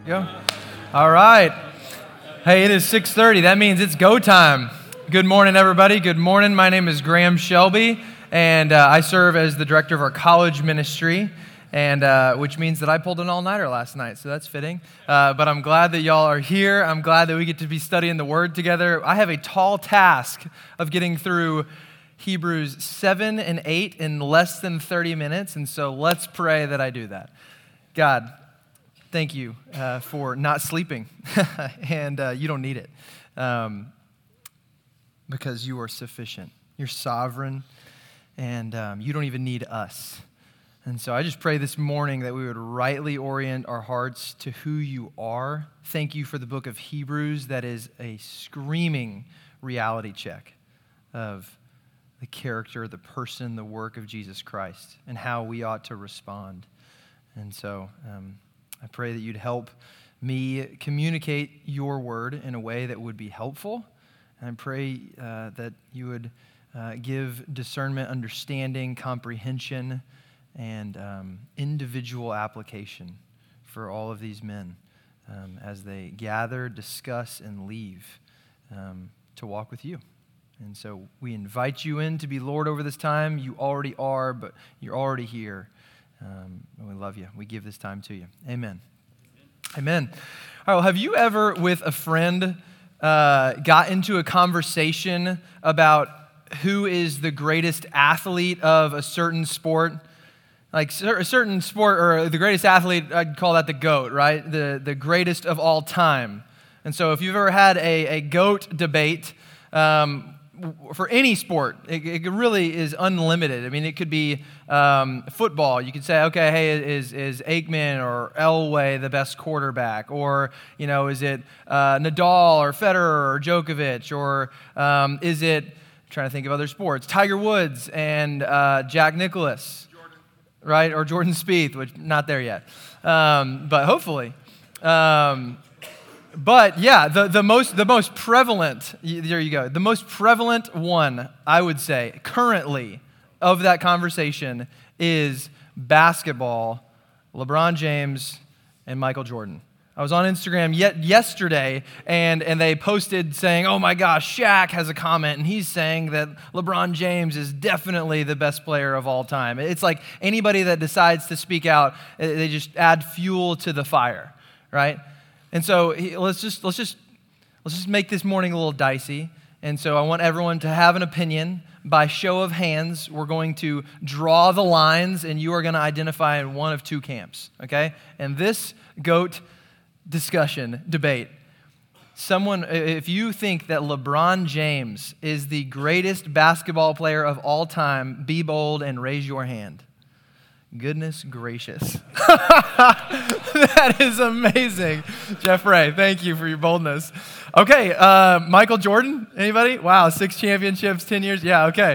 Go. All right. Hey, it is 6:30. That means it's go time. Good morning, everybody. Good morning. My name is Graham Shelby, and I serve as the director of our college ministry, and which means that I pulled an all-nighter last night, so that's fitting. But I'm glad that y'all are here. I'm glad that we get to be studying the Word together. I have a tall task of getting through Hebrews 7 and 8 in less than 30 minutes, and so let's pray that I do that. God, thank you for not sleeping, and you don't need it because you are sufficient. You're sovereign, and you don't even need us. And so I just pray this morning that we would rightly orient our hearts to who you are. Thank you for the book of Hebrews that is a screaming reality check of the character, the person, the work of Jesus Christ, and how we ought to respond. And so I pray that you'd help me communicate your word in a way that would be helpful. And I pray that you would give discernment, understanding, comprehension, and individual application for all of these men as they gather, discuss, and leave to walk with you. And so we invite you in to be Lord over this time. You already are, but you're already here. And we love you. We give this time to you. Amen. Amen. All right, well, have you ever, with a friend, got into a conversation about who is the greatest athlete of a certain sport? Like a certain sport, or the greatest athlete, I'd call that the GOAT, right? The greatest of all time. And so if you've ever had a GOAT debate, for any sport, it really is unlimited. I mean, it could be football. You could say, okay, hey, is Aikman or Elway the best quarterback? Or, you know, is it Nadal or Federer or Djokovic? Or is it, I'm trying to think of other sports, Tiger Woods and Jack Nicklaus, right? Or Jordan Spieth, which not there yet, but hopefully. But yeah, the most prevalent, there you go, the most prevalent one, I would say, currently of that conversation is basketball, LeBron James and Michael Jordan. I was on Instagram yesterday, and they posted saying, oh my gosh, Shaq has a comment, and he's saying that LeBron James is definitely the best player of all time. It's like anybody that decides to speak out, they just add fuel to the fire, right? And so let's just make this morning a little dicey. And so I want everyone to have an opinion. By show of hands, we're going to draw the lines, and you are going to identify in one of two camps, okay? And this GOAT debate, if you think that LeBron James is the greatest basketball player of all time, be bold and raise your hand. Goodness gracious. That is amazing. Jeff Ray, thank you for your boldness. Okay, Michael Jordan, anybody? Wow, 6 championships, 10 years. Yeah, okay.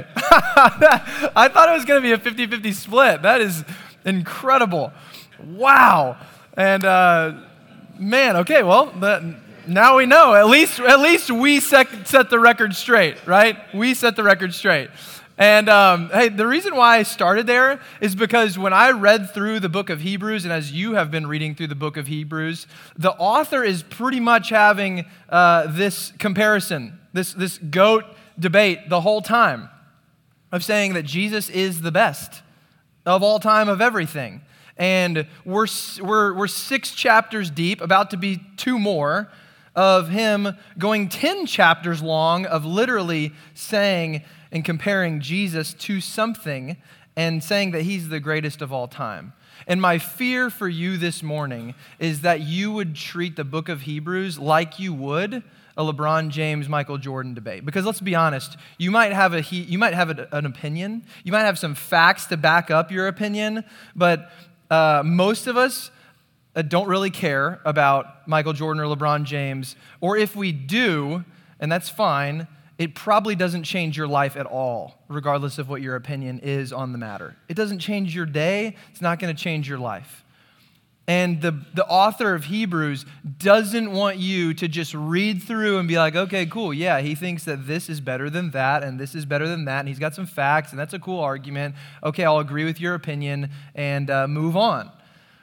I thought it was going to be a 50-50 split. That is incredible. Wow. And man, okay, well, now we know. At least we set the record straight, right? We set the record straight. And hey, the reason why I started there is because when I read through the book of Hebrews, and as you have been reading through the book of Hebrews, the author is pretty much having this comparison, this GOAT debate the whole time of saying that Jesus is the best of all time of everything. And we're 6 chapters deep, about to be 2 more, of him going 10 chapters long of literally saying and comparing Jesus to something and saying that he's the greatest of all time. And my fear for you this morning is that you would treat the book of Hebrews like you would a LeBron James, Michael Jordan debate. Because let's be honest, you might have an opinion, you might have some facts to back up your opinion, but most of us don't really care about Michael Jordan or LeBron James, or if we do, and that's fine, it probably doesn't change your life at all, regardless of what your opinion is on the matter. It doesn't change your day. It's not going to change your life. And the author of Hebrews doesn't want you to just read through and be like, okay, cool, yeah, he thinks that this is better than that, and this is better than that, and he's got some facts, and that's a cool argument. Okay, I'll agree with your opinion and move on.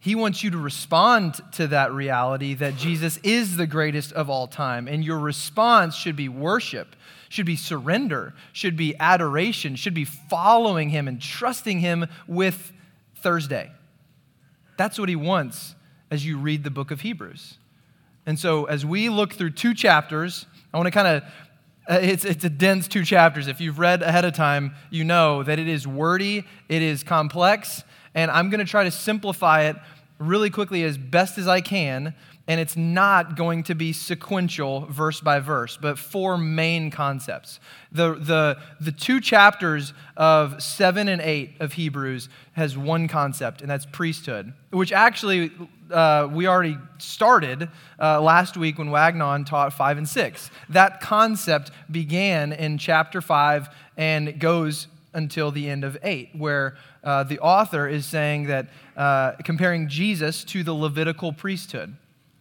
He wants you to respond to that reality that Jesus is the greatest of all time. And your response should be worship, should be surrender, should be adoration, should be following him and trusting him with Thursday. That's what he wants as you read the book of Hebrews. And so as we look through 2 chapters, I want to kind of, it's a dense 2 chapters. If you've read ahead of time, you know that it is wordy, it is complex, and I'm going to try to simplify it really quickly as best as I can, and it's not going to be sequential verse by verse, but 4 main concepts. The 2 chapters of 7 and 8 of Hebrews has one concept, and that's priesthood, which actually we already started last week when Wagnon taught 5 and 6. That concept began in chapter 5 and goes until the end of 8, where the author is saying that, comparing Jesus to the Levitical priesthood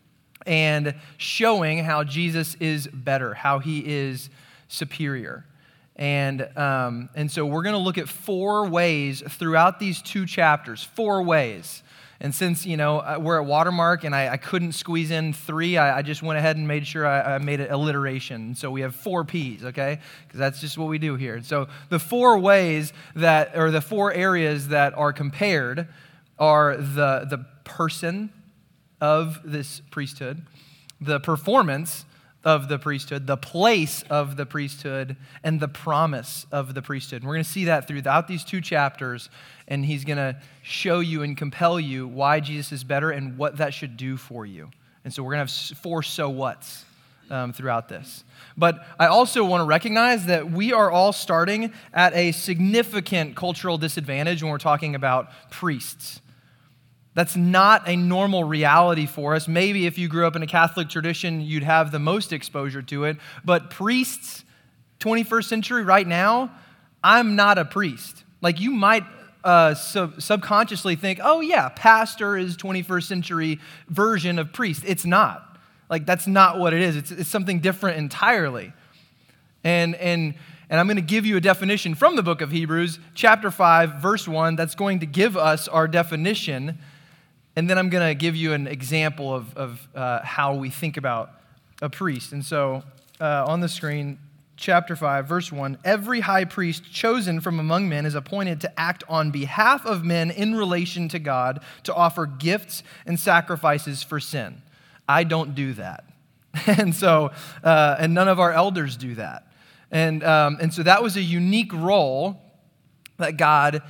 and showing how Jesus is better, how he is superior. And so we're going to look at 4 ways throughout these 2 chapters, 4 ways. And since, we're at Watermark and I couldn't squeeze in 3, I just went ahead and made sure I made it alliteration. So we have 4 Ps, okay? Because that's just what we do here. So the 4 ways the 4 areas that are compared are the person of this priesthood, the performance of the priesthood, the place of the priesthood, and the promise of the priesthood. And we're going to see that throughout these 2 chapters, and he's going to show you and compel you why Jesus is better and what that should do for you. And so we're going to have 4 so whats throughout this. But I also want to recognize that we are all starting at a significant cultural disadvantage when we're talking about priests. That's not a normal reality for us. Maybe if you grew up in a Catholic tradition, you'd have the most exposure to it. But priests, 21st century right now, I'm not a priest. Like you might subconsciously think, oh yeah, pastor is 21st century version of priest. It's not. Like that's not what it is. It's something different entirely. And I'm going to give you a definition from the book of Hebrews, chapter 5, verse 1, that's going to give us our definition. And then I'm going to give you an example of how we think about a priest. And so on the screen, chapter 5, verse 1, every high priest chosen from among men is appointed to act on behalf of men in relation to God, to offer gifts and sacrifices for sin. I don't do that. And so, and none of our elders do that. And so that was a unique role that God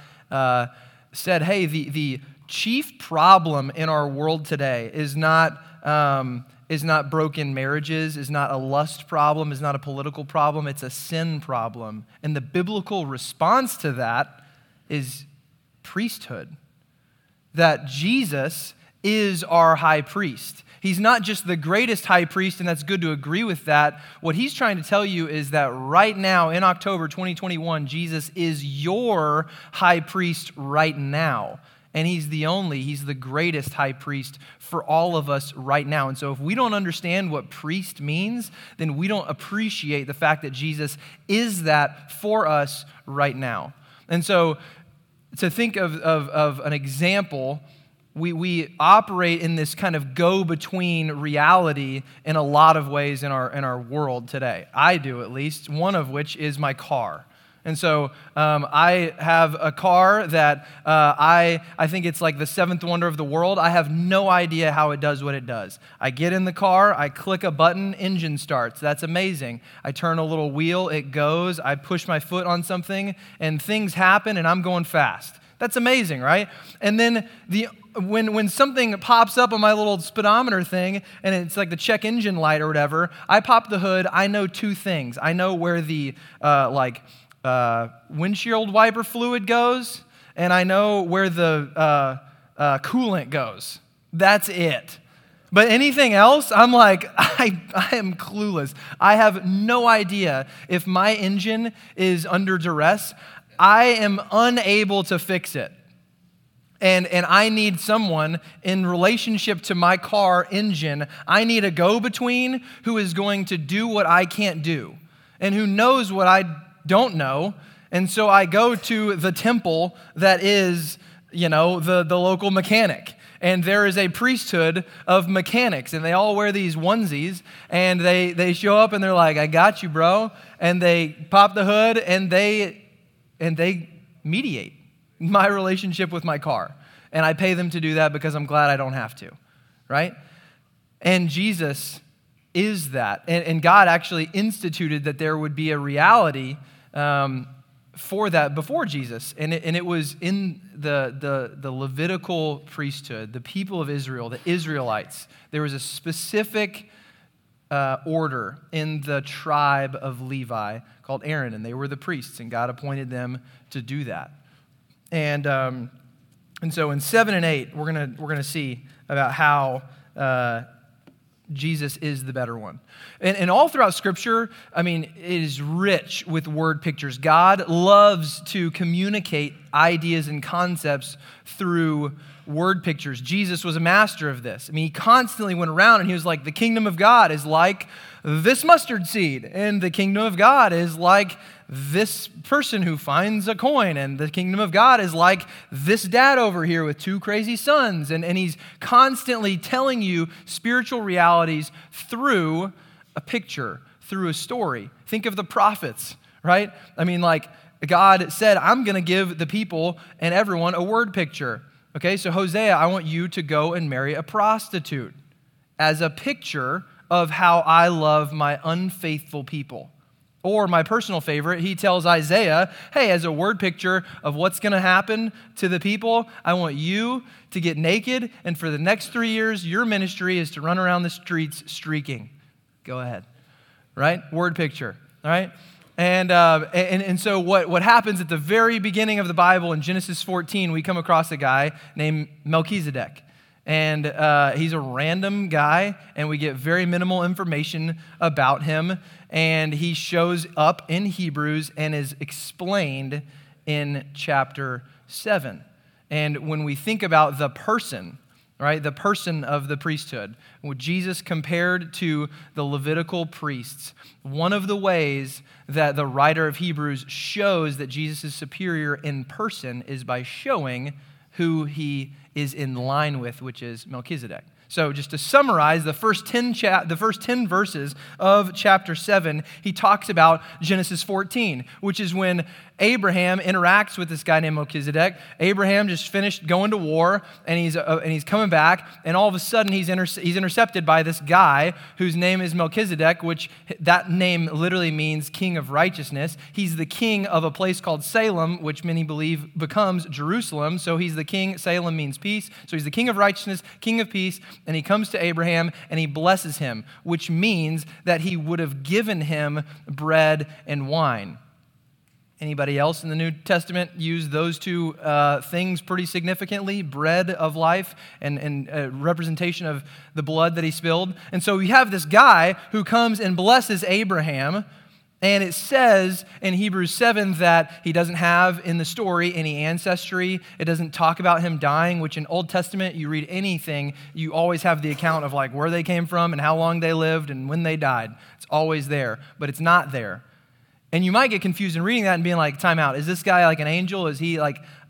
said, hey, the chief problem in our world today is not broken marriages, is not a lust problem, is not a political problem, it's a sin problem. And the biblical response to that is priesthood. That Jesus is our high priest. He's not just the greatest high priest, and that's good to agree with that. What he's trying to tell you is that right now, in October 2021, Jesus is your high priest right now. And he's the greatest high priest for all of us right now. And so if we don't understand what priest means, then we don't appreciate the fact that Jesus is that for us right now. And so to think of an example, we operate in this kind of go-between reality in a lot of ways in our world today. I do, at least, one of which is my car. And so I have a car that I think it's like the 7th wonder of the world. I have no idea how it does what it does. I get in the car, I click a button, engine starts. That's amazing. I turn a little wheel, it goes. I push my foot on something, and things happen, and I'm going fast. That's amazing, right? And then when something pops up on my little speedometer thing, and it's like the check engine light or whatever, I pop the hood. I know 2 things. I know where the windshield wiper fluid goes, and I know where the coolant goes. That's it. But anything else, I'm like, I am clueless. I have no idea if my engine is under duress. I am unable to fix it. And I need someone in relationship to my car engine. I need a go-between who is going to do what I can't do and who knows what I don't know. And so I go to the temple that is, the local mechanic. And there is a priesthood of mechanics, and they all wear these onesies, and they show up and they're like, I got you, bro. And they pop the hood and they mediate my relationship with my car. And I pay them to do that because I'm glad I don't have to, right? And Jesus is that. And God actually instituted that there would be a reality for that before Jesus. And it was in the Levitical priesthood, the people of Israel, the Israelites. There was a specific order in the tribe of Levi called Aaron, and they were the priests, and God appointed them to do that. And so in 7 and 8, we're gonna see about how Jesus is the better one. And all throughout Scripture, I mean, it is rich with word pictures. God loves to communicate ideas and concepts through word pictures. Jesus was a master of this. I mean, he constantly went around and he was like, the kingdom of God is like this mustard seed, and the kingdom of God is like this person who finds a coin, and the kingdom of God is like this dad over here with 2 crazy sons. And he's constantly telling you spiritual realities through a picture, through a story. Think of the prophets, right? I mean, like, God said, I'm going to give the people and everyone a word picture. Okay, so Hosea, I want you to go and marry a prostitute as a picture of how I love my unfaithful people. Or my personal favorite, he tells Isaiah, hey, as a word picture of what's going to happen to the people, I want you to get naked, and for the next 3 years, your ministry is to run around the streets streaking. Go ahead, right? Word picture, all right? And so what happens at the very beginning of the Bible in Genesis 14, we come across a guy named Melchizedek. And he's a random guy, and we get very minimal information about him. And he shows up in Hebrews and is explained in chapter 7. And when we think about the person, right, the person of the priesthood, with Jesus compared to the Levitical priests, one of the ways that the writer of Hebrews shows that Jesus is superior in person is by showing who he is in line with, which is Melchizedek. So just to summarize, the first 10 verses of chapter 7, he talks about Genesis 14, which is when Abraham interacts with this guy named Melchizedek. Abraham just finished going to war, and he's coming back, and all of a sudden he's intercepted by this guy whose name is Melchizedek, which that name literally means king of righteousness. He's the king of a place called Salem, which many believe becomes Jerusalem. So he's the king. Salem means peace. So he's the king of righteousness, king of peace, and he comes to Abraham and he blesses him, which means that he would have given him bread and wine. Anybody else in the New Testament use those two things pretty significantly? Bread of life and a representation of the blood that he spilled. And so we have this guy who comes and blesses Abraham, and it says in Hebrews 7 that he doesn't have in the story any ancestry. It doesn't talk about him dying, which in Old Testament, you read anything, you always have the account of like where they came from and how long they lived and when they died. It's always there, but it's not there. And you might get confused in reading that and being like, time out, is this guy like an angel? Is he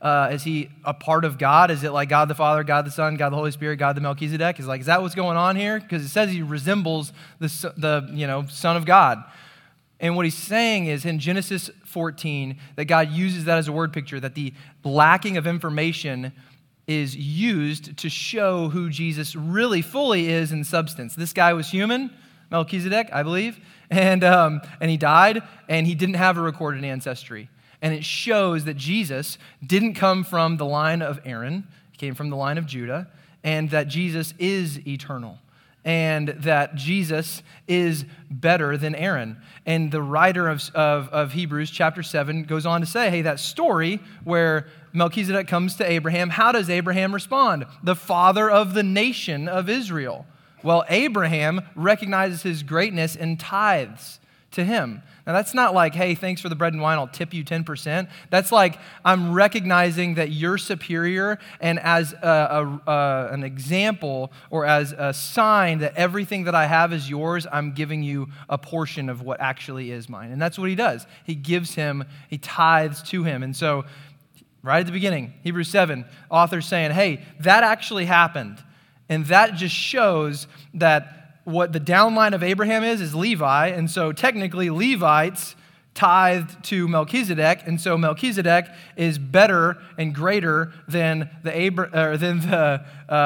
a part of God? Is it like God the Father, God the Son, God the Holy Spirit, God the Melchizedek? Is that what's going on here? Because it says he resembles the Son of God. And what he's saying is in Genesis 14 that God uses that as a word picture, that the lacking of information is used to show who Jesus really fully is in substance. This guy was human, Melchizedek, I believe, and he died, and he didn't have a recorded ancestry. And it shows that Jesus didn't come from the line of Aaron, he came from the line of Judah, and that Jesus is eternal, and that Jesus is better than Aaron. And the writer of Hebrews chapter 7 goes on to say, hey, that story where Melchizedek comes to Abraham, how does Abraham respond? The father of the nation of Israel. Well, Abraham recognizes his greatness and tithes to him. Now, that's not like, hey, thanks for the bread and wine, I'll tip you 10%. That's like, I'm recognizing that you're superior, and as an example or as a sign that everything that I have is yours, I'm giving you a portion of what actually is mine. And that's what he does. He tithes to him. And so Right at the beginning, Hebrews 7, author's saying, hey, that actually happened. And that just shows that what the downline of Abraham is Levi. And so technically Levites tithed to Melchizedek. And so Melchizedek is better and greater than the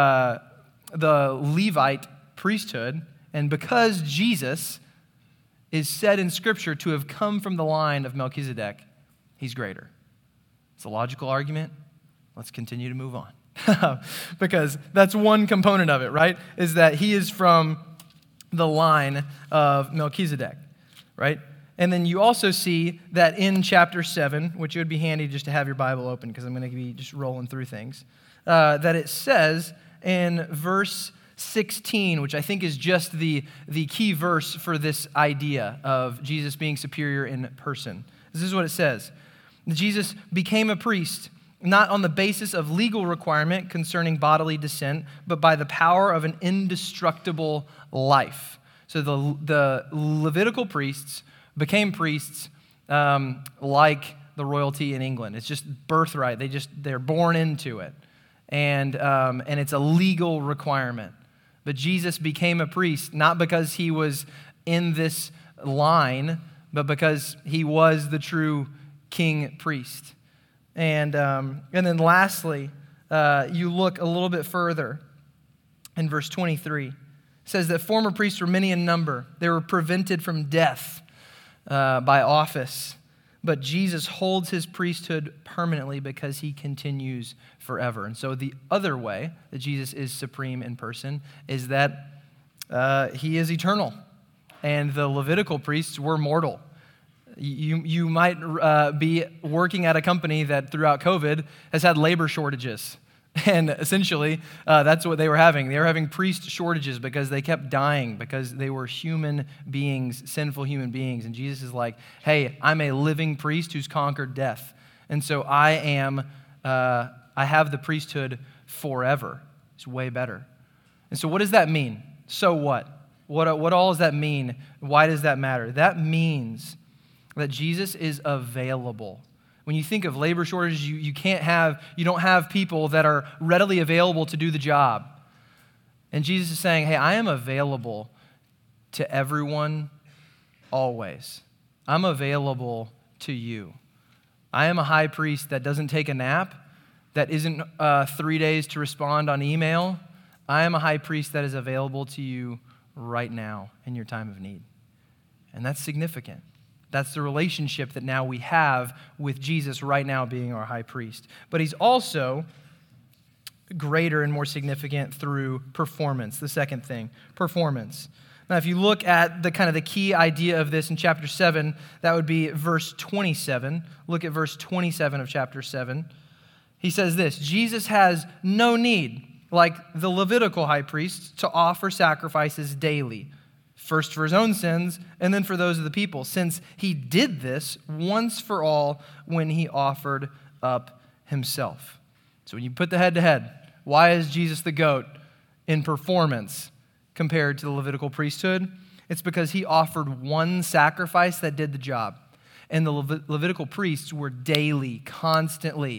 Levite priesthood. And because Jesus is said in Scripture to have come from the line of Melchizedek, he's greater. It's a logical argument. Let's continue to move on. Because that's one component of it, right? Is that he is from the line of Melchizedek, right? And then you also see that in chapter 7, which it would be handy just to have your Bible open because I'm going to be just rolling through things, that it says in verse 16, which I think is just the key verse for this idea of Jesus being superior in person. This is what it says. Jesus became a priest, not on the basis of legal requirement concerning bodily descent, but by the power of an indestructible life. So the Levitical priests became priests like the royalty in England. It's just birthright. They're born into it. And it's a legal requirement. But Jesus became a priest, not because he was in this line, but because he was the true king priest. And then lastly, you look a little bit further in verse 23. It says that former priests were many in number. They were prevented from death by office. But Jesus holds his priesthood permanently because he continues forever. And so the other way that Jesus is supreme in person is that he is eternal. And the Levitical priests were mortal. You might be working at a company that throughout COVID has had labor shortages. And essentially, that's what they were having. They were having priest shortages because they kept dying because they were human beings, sinful human beings. And Jesus is like, hey, I'm a living priest who's conquered death. And so I have the priesthood forever. It's way better. And so what does that mean? So what? What all does that mean? Why does that matter? That means that Jesus is available. When you think of labor shortages, you don't have people that are readily available to do the job. And Jesus is saying, hey, I am available to everyone always. I'm available to you. I am a high priest that doesn't take a nap, that isn't 3 days to respond on email. I am a high priest that is available to you right now in your time of need. And that's significant. That's the relationship that now we have with Jesus right now being our high priest. But he's also greater and more significant through performance. The second thing, performance. Now, if you look at the key idea of this in chapter 7, that would be verse 27. Look at verse 27 of chapter 7. He says this, Jesus has no need, like the Levitical high priests, to offer sacrifices daily. First for his own sins, and then for those of the people, since he did this once for all when he offered up himself. So when you put the head-to-head, why is Jesus the GOAT in performance compared to the Levitical priesthood? It's because he offered one sacrifice that did the job. And the Levitical priests were daily, constantly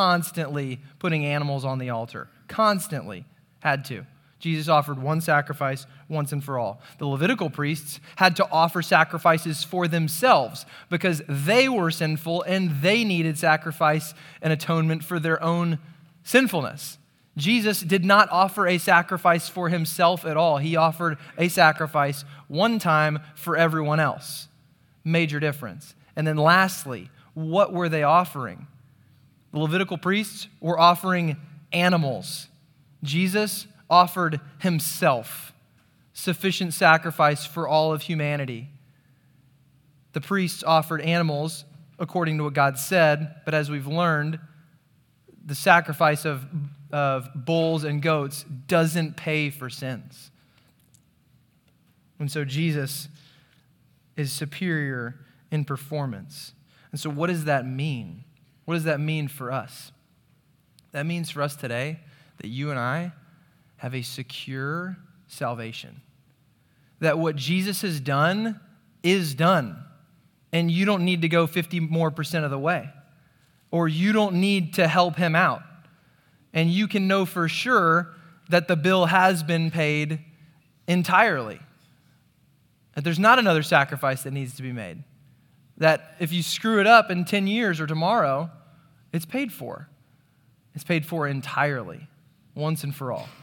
putting animals on the altar. Constantly. Had to. Jesus offered one sacrifice once and for all. The Levitical priests had to offer sacrifices for themselves because they were sinful and they needed sacrifice and atonement for their own sinfulness. Jesus did not offer a sacrifice for himself at all. He offered a sacrifice one time for everyone else. Major difference. And then lastly, what were they offering? The Levitical priests were offering animals. Jesus offered himself, sufficient sacrifice for all of humanity. The priests offered animals according to what God said, but as we've learned, the sacrifice of bulls and goats doesn't pay for sins. And so Jesus is superior in performance. And so what does that mean? What does that mean for us? That means for us today that you and I have a secure salvation. That what Jesus has done is done. And you don't need to go 50% more of the way. or you don't need to help him out. And you can know for sure that the bill has been paid entirely. That there's not another sacrifice that needs to be made. That if you screw it up in 10 years or tomorrow, it's paid for. It's paid for entirely, once and for all.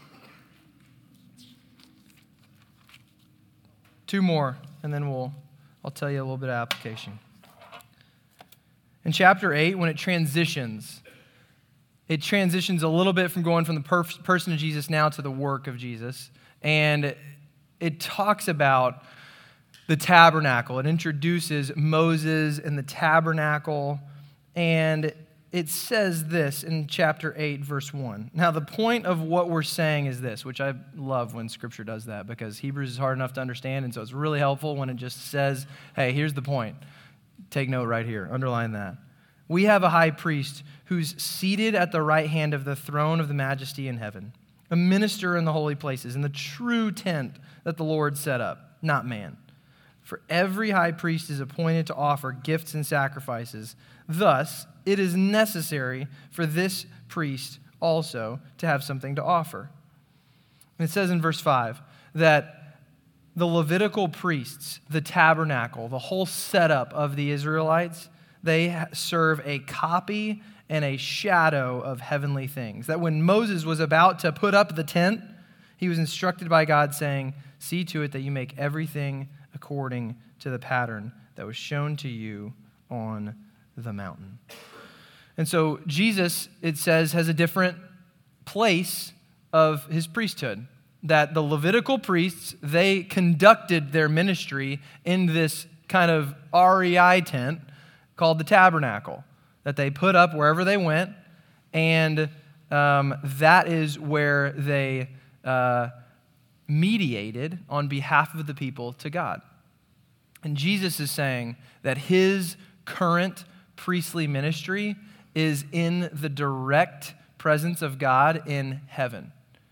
2 more, and then I'll tell you a little bit of application. In chapter 8, when it transitions a little bit from going from the person of Jesus now to the work of Jesus. And it talks about the tabernacle. It introduces Moses and the tabernacle. And it says this in chapter 8, verse 1. Now, the point of what we're saying is this, which I love when Scripture does that, because Hebrews is hard enough to understand, and so it's really helpful when it just says, hey, here's the point. Take note right here. Underline that. We have a high priest who's seated at the right hand of the throne of the majesty in heaven, a minister in the holy places, in the true tent that the Lord set up, not man. For every high priest is appointed to offer gifts and sacrifices. Thus, it is necessary for this priest also to have something to offer. And it says in verse 5 that the Levitical priests, the tabernacle, the whole setup of the Israelites, they serve a copy and a shadow of heavenly things. That when Moses was about to put up the tent, he was instructed by God saying, see to it that you make everything according to the pattern that was shown to you on the mountain. And so Jesus, it says, has a different place of his priesthood. That the Levitical priests, they conducted their ministry in this kind of REI tent called the tabernacle that they put up wherever they went, and that is where they mediated on behalf of the people to God. And Jesus is saying that his current priestly ministry is in the direct presence of God in heaven.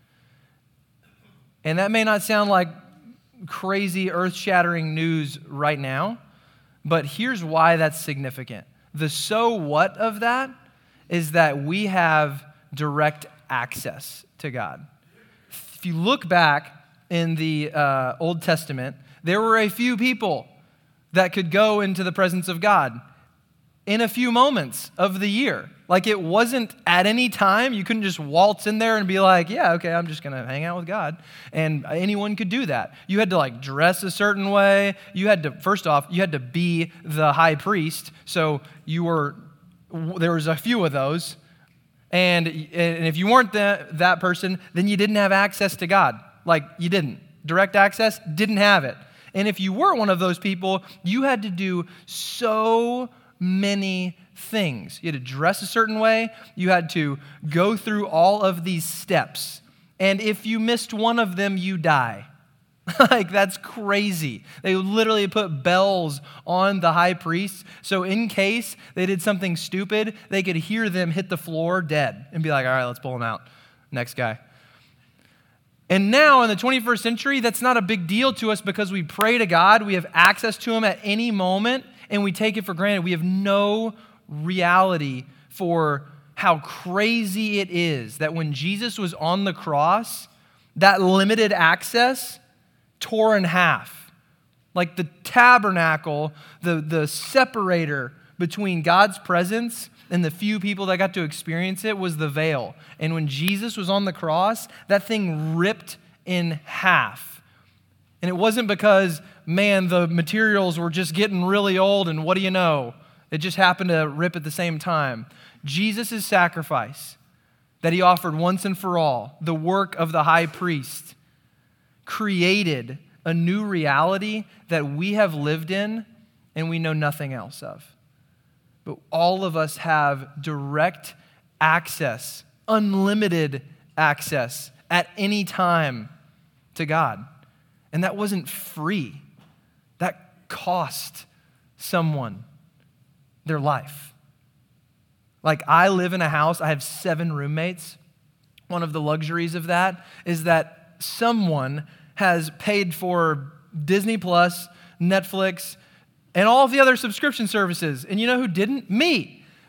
And that may not sound like crazy, earth-shattering news right now, but here's why that's significant. The so what of that is that we have direct access to God. If you look back in the Old Testament, there were a few people that could go into the presence of God in a few moments of the year. Like it wasn't at any time. You couldn't just waltz in there and be like, yeah, okay, I'm just going to hang out with God. And anyone could do that. You had to like dress a certain way. You had to, first off, you had to be the high priest. So there was a few of those. And if you weren't that person, then you didn't have access to God. Like you didn't. Direct access, didn't have it. And if you were one of those people, you had to do so many things. You had to dress a certain way. You had to go through all of these steps. And if you missed one of them, you die. Like, that's crazy. They literally put bells on the high priests, so in case they did something stupid, they could hear them hit the floor dead and be like, all right, let's pull them out. Next guy. And now in the 21st century, that's not a big deal to us because we pray to God, we have access to him at any moment, and we take it for granted. We have no reality for how crazy it is that when Jesus was on the cross, that limited access tore in half. Like the tabernacle, the separator between God's presence and the few people that got to experience it was the veil. And when Jesus was on the cross, that thing ripped in half. And it wasn't because, man, the materials were just getting really old and what do you know? It just happened to rip at the same time. Jesus' sacrifice that he offered once and for all, the work of the high priest, created a new reality that we have lived in and we know nothing else of. But all of us have direct access, unlimited access at any time to God. And that wasn't free. That cost someone their life. Like I live in a house, I have 7 roommates. One of the luxuries of that is that someone has paid for Disney Plus, Netflix, and all of the other subscription services. And you know who didn't? Me.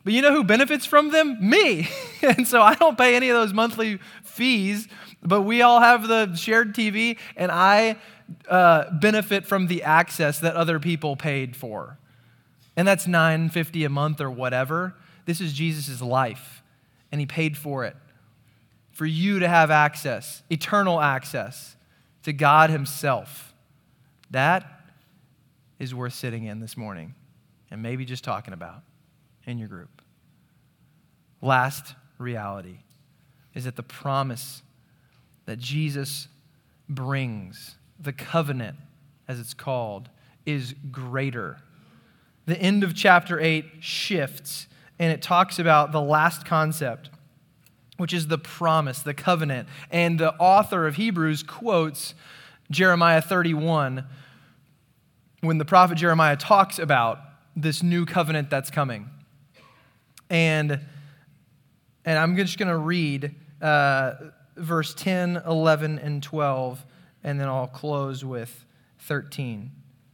But you know who benefits from them? Me. And so I don't pay any of those monthly fees, but we all have the shared TV, and I benefit from the access that other people paid for. And that's $9.50 a month or whatever. This is Jesus' life, and he paid for it. For you to have access, eternal access to God himself. That is worth sitting in this morning and maybe just talking about in your group. Last reality is that the promise that Jesus brings, the covenant as it's called, is greater. The end of chapter 8 shifts, and it talks about the last concept, which is the promise, the covenant. And the author of Hebrews quotes Jeremiah 31 when the prophet Jeremiah talks about this new covenant that's coming. And I'm just going to read verse 10, 11, and 12, and then I'll close with 13.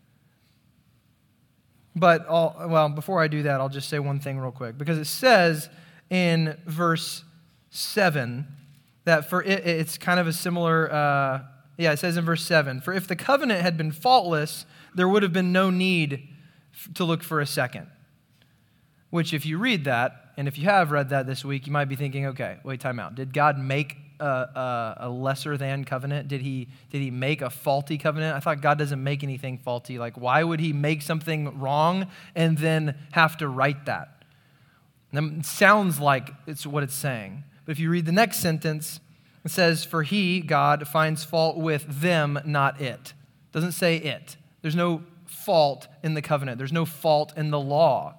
But before I do that, I'll just say one thing real quick, because it says in verse 7 that it's kind of a similar, it says in verse 7, for if the covenant had been faultless, there would have been no need to look for a second. Which if you read that, and if you have read that this week, you might be thinking, okay, wait, time out. Did God make a lesser than covenant? Did he make a faulty covenant? I thought God doesn't make anything faulty. Like, why would he make something wrong and then have to right that? It sounds like it's what it's saying. But if you read the next sentence, it says, for he, God, finds fault with them, not it. It doesn't say it. There's no fault in the covenant. There's no fault in the law.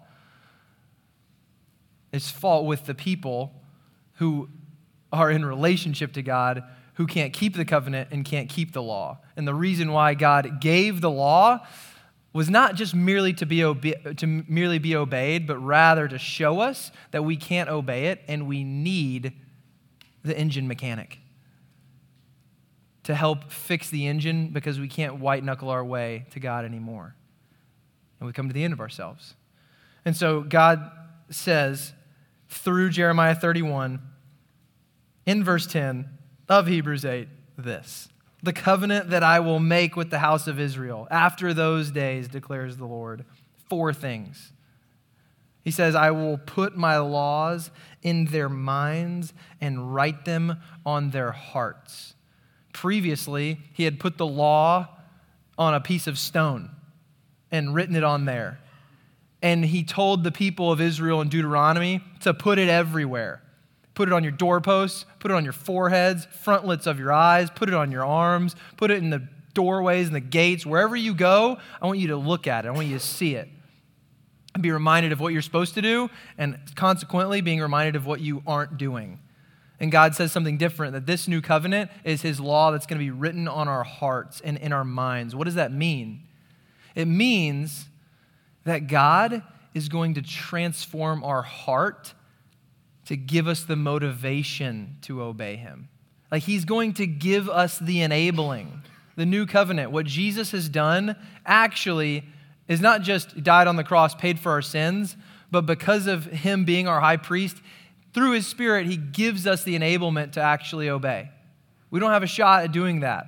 It's fault with the people who are in relationship to God, who can't keep the covenant and can't keep the law. And the reason why God gave the law was not just merely to be obeyed, but rather to show us that we can't obey it and we need the engine mechanic to help fix the engine, because we can't white knuckle our way to God anymore. And we come to the end of ourselves. And so God says through Jeremiah 31, in verse 10 of Hebrews 8, this: the covenant that I will make with the house of Israel after those days, declares the Lord. 4 things. He says, I will put my laws in their minds and write them on their hearts. Previously, he had put the law on a piece of stone and written it on there. And he told the people of Israel in Deuteronomy to put it everywhere. Put it on your doorposts, put it on your foreheads, frontlets of your eyes, put it on your arms, put it in the doorways and the gates. Wherever you go, I want you to look at it. I want you to see it. And be reminded of what you're supposed to do, and consequently being reminded of what you aren't doing. And God says something different, that this new covenant is his law that's going to be written on our hearts and in our minds. What does that mean? It means that God is going to transform our heart to give us the motivation to obey him. Like, he's going to give us the enabling. The new covenant, what Jesus has done, actually is not just died on the cross, paid for our sins, but because of him being our high priest, through his Spirit, he gives us the enablement to actually obey. We don't have a shot at doing that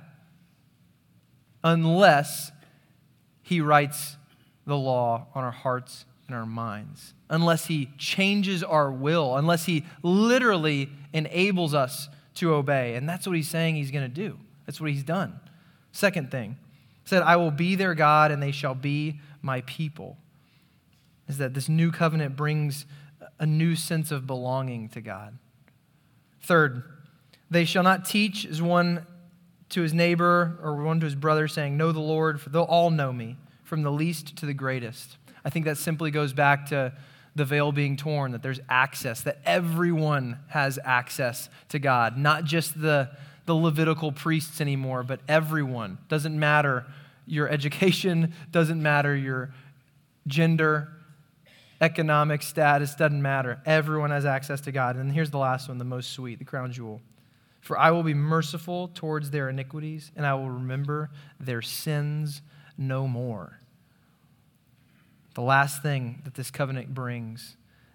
unless he writes the law on our hearts and our minds, unless he changes our will, unless he literally enables us to obey. And that's what he's saying he's going to do. That's what he's done. Second thing, he said, I will be their God and they shall be my people. Is that this new covenant brings a new sense of belonging to God. Third, they shall not teach as one to his neighbor or one to his brother, saying, know the Lord, for they'll all know me, from the least to the greatest. I think that simply goes back to the veil being torn, that there's access, that everyone has access to God, not just the Levitical priests anymore, but everyone. Doesn't matter your education, doesn't matter your gender, economic status, doesn't matter. Everyone has access to God. And here's the last one, the most sweet, the crown jewel. For I will be merciful towards their iniquities, and I will remember their sins no more. The last thing that this covenant brings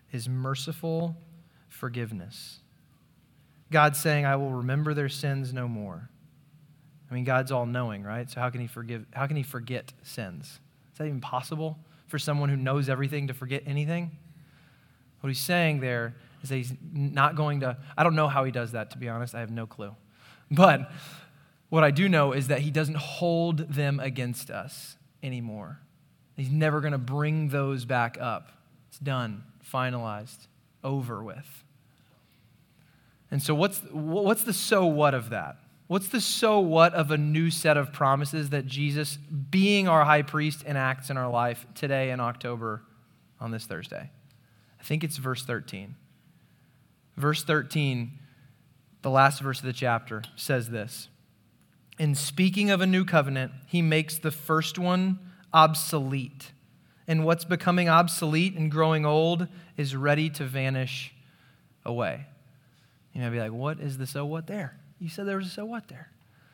is merciful forgiveness. God's saying, I will remember their sins no more. I mean, God's all-knowing, right? So how can he forget sins? Is that even possible for someone who knows everything to forget anything? What he's saying there is that he's not going to, I don't know how he does that, to be honest. I have no clue. But what I do know is that he doesn't hold them against us anymore. He's never going to bring those back up. It's done, finalized, over with. And so what's the so what of that? What's the so what of a new set of promises that Jesus, being our high priest, enacts in our life today in October on this Thursday? I think it's verse 13. Verse 13, the last verse of the chapter, says this. In speaking of a new covenant, he makes the first one obsolete. And what's becoming obsolete and growing old is ready to vanish away. You may be like, what is the so what there? You said there was a so what there.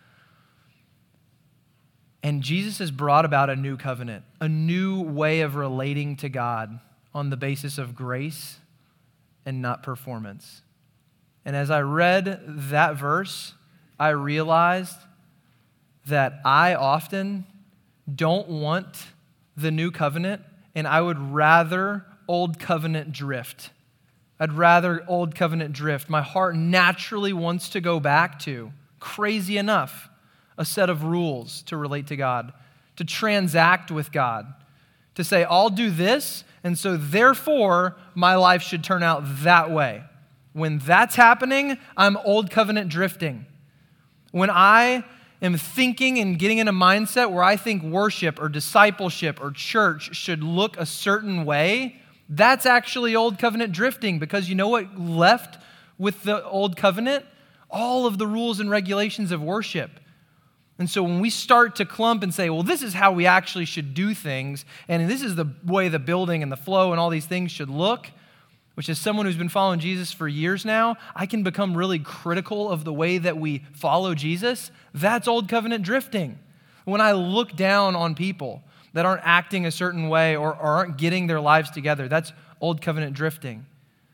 And Jesus has brought about a new covenant, a new way of relating to God on the basis of grace and not performance. And as I read that verse, I realized that I often don't want the new covenant, and I would rather old covenant drift. I'd rather old covenant drift. My heart naturally wants to go back to, crazy enough, a set of rules to relate to God, to transact with God, to say, I'll do this, and so therefore my life should turn out that way. When that's happening, I'm old covenant drifting. When I am thinking and getting in a mindset where I think worship or discipleship or church should look a certain way, that's actually old covenant drifting, because you know what left with the old covenant? All of the rules and regulations of worship. And so when we start to clump and say, well, this is how we actually should do things, and this is the way the building and the flow and all these things should look, which as someone who's been following Jesus for years now, I can become really critical of the way that we follow Jesus. That's old covenant drifting. When I look down on people that aren't acting a certain way or aren't getting their lives together, that's old covenant drifting.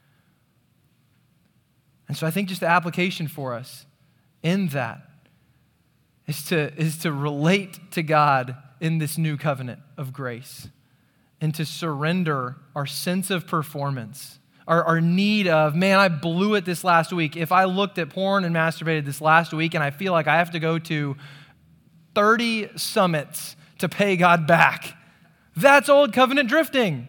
And so I think just the application for us in that is to relate to God in this new covenant of grace and to surrender our sense of performance, our need of, man, I blew it this last week. If I looked at porn and masturbated this last week and I feel like I have to go to 30 summits to pay God back, that's old covenant drifting.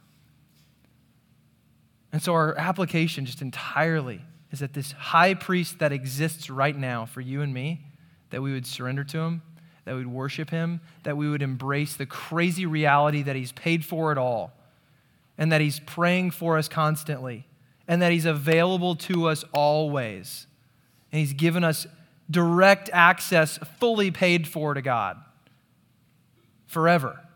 And so our application just entirely is that this high priest that exists right now for you and me, that we would surrender to him, that we would worship him, that we would embrace the crazy reality that he's paid for it all, and that he's praying for us constantly, and that he's available to us always. And he's given us direct access, fully paid for to God, forever.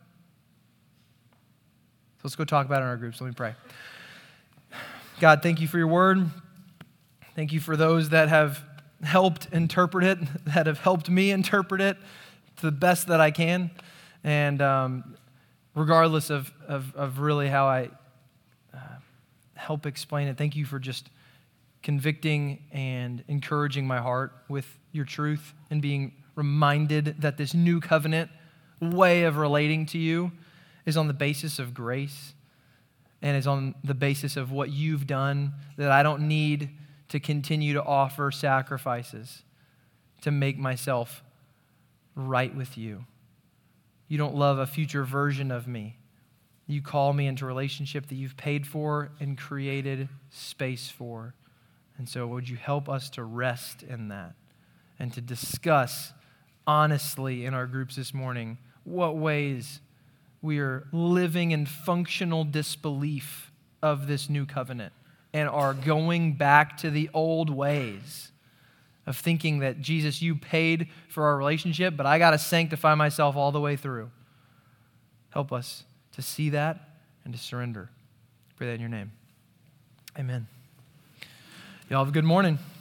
So let's go talk about it in our groups. Let me pray. God, thank you for your word. Thank you for those that have helped interpret it, that have helped me interpret it to the best that I can. And regardless of really how I help explain it, thank you for just convicting and encouraging my heart with your truth and being reminded that this new covenant way of relating to you is on the basis of grace and is on the basis of what you've done, that I don't need to continue to offer sacrifices to make myself right with you. You don't love a future version of me. You call me into a relationship that you've paid for and created space for. And so would you help us to rest in that and to discuss honestly in our groups this morning what ways we are living in functional disbelief of this new covenant and are going back to the old ways of thinking that, Jesus, you paid for our relationship, but I got to sanctify myself all the way through. Help us to see that and to surrender. I pray that in your name. Amen. Y'all have a good morning.